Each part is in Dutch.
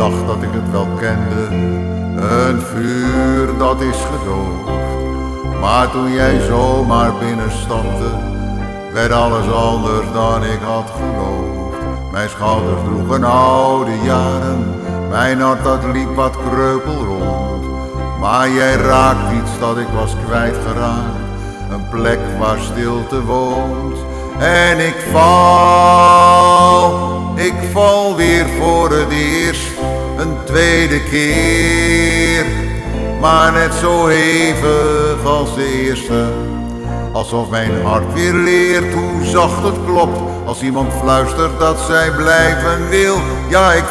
dacht dat ik het wel kende, een vuur dat is gedoofd. Maar toen jij zomaar binnenstapte, werd alles anders dan ik had geloofd. Mijn schouders droegen oude jaren, mijn hart dat liep wat kreupel rond. Maar jij raakt iets dat ik was kwijtgeraakt, een plek waar stilte woont. En ik val weer voor het eerst, een tweede keer. Maar net zo hevig als de eerste, alsof mijn hart weer leert hoe zacht het klopt als iemand fluistert dat zij blijven wil. Ja, ik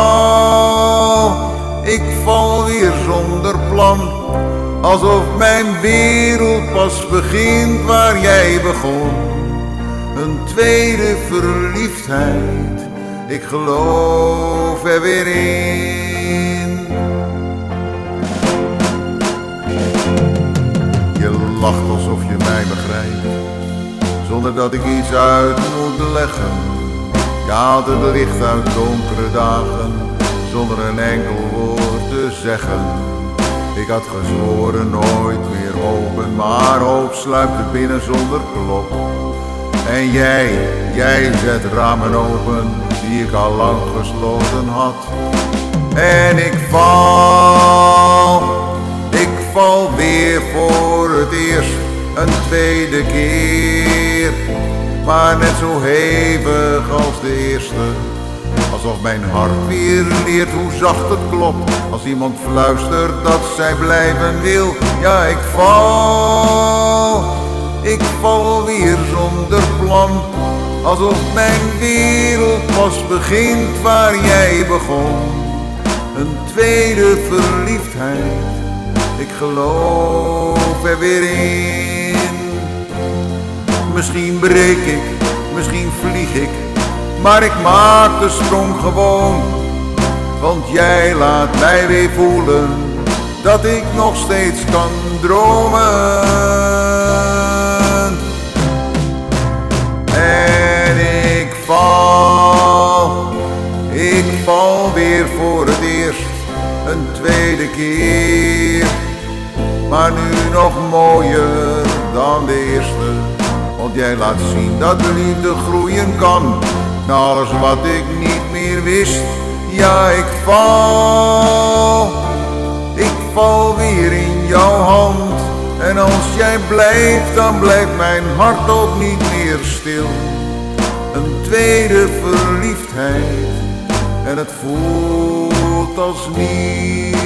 val weer zonder plan, alsof mijn wereld pas begint waar jij begon. Een tweede verliefdheid, ik geloof er weer in. Je lacht alsof je mij begrijpt, zonder dat ik iets uit moet leggen. Je haalt het licht uit donkere dagen, zonder een enkel woord te zeggen. Ik had gezworen nooit meer open, maar hoop sluipt er binnen zonder klop. En jij zet ramen open die ik al lang gesloten had. En ik val weer voor het eerst, een tweede keer. Maar net zo hevig als de eerste, alsof mijn hart weer leert hoe zacht het klopt als iemand fluistert dat zij blijven wil. Ja, ik val weer zonder plan, alsof mijn wereld pas begint waar jij begon. Een tweede verliefdheid, ik geloof er weer in. Misschien breek ik, misschien vlieg ik, maar ik maak de sprong gewoon. Want jij laat mij weer voelen dat ik nog steeds kan dromen. En ik val weer voor het eerst, een tweede keer. Maar nu nog mooier dan de eerste, want jij laat zien dat de liefde groeien kan. Na alles wat ik niet meer wist, ja, ik val weer in jouw hand. En als jij blijft, dan blijft mijn hart ook niet meer stil. Een tweede verliefdheid, en het voelt als nieuw.